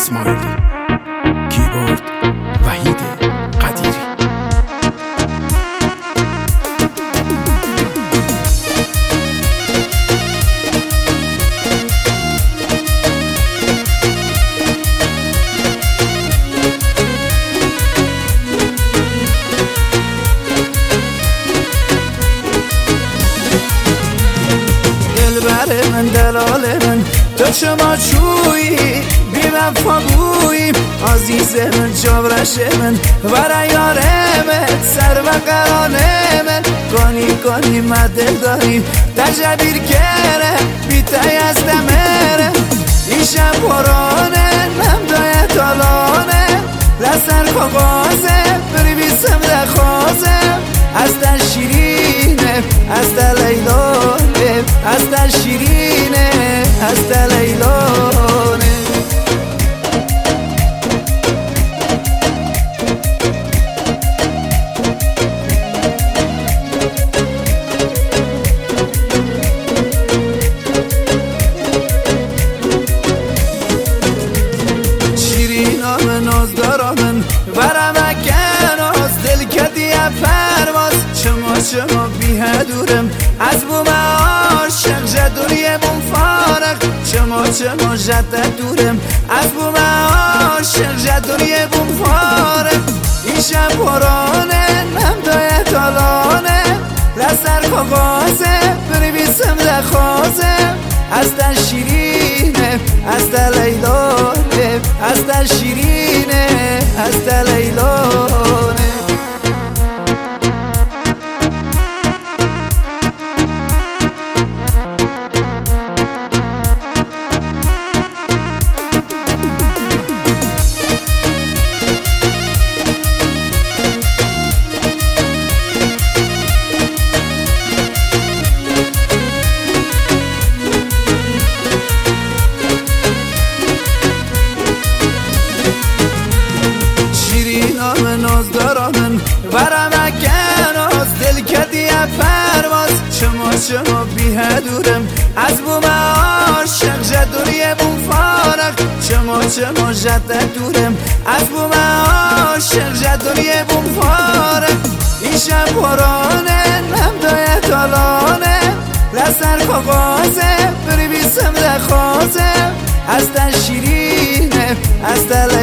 اسماعیلی، کیبورد وحید قدیری. دلبر من دلال من تو شما چویی بی وفا بویی عزیز من جورش من برای یارمت سر و قرانه من گانی من دل داری تجبیر کره بیتای از دمره این شب پرانه نمدای تالانه لسر کاغازه بریویسم دخوازه از دل شیرینه از دل لیلانه از دل شیرینه از دل لیلانه شیرینام نازدارامن برمکن از دل کدی پرواز چما بیهدورم از بوم عاشق جدوری بوم فارق چما جدد دورم از بوم عاشق جدوری بوم فارق این شب پرانه نمدای تالانه لسر کاغازه بریویسم دخوازه از دل شیرینه از دل لیلانه از دل شیرینه از دل لیلانه نازدارامن برمکن از دل کدی پرواز چما بیهدورم از بوم عاشق جدوری بوم فارق چما جدد دورم از بوم عاشق جدوری بوم فارق این شب پرانه نمدای تالانه لسر کاغازه بریویسم دخوازه از دل شیرینه از دل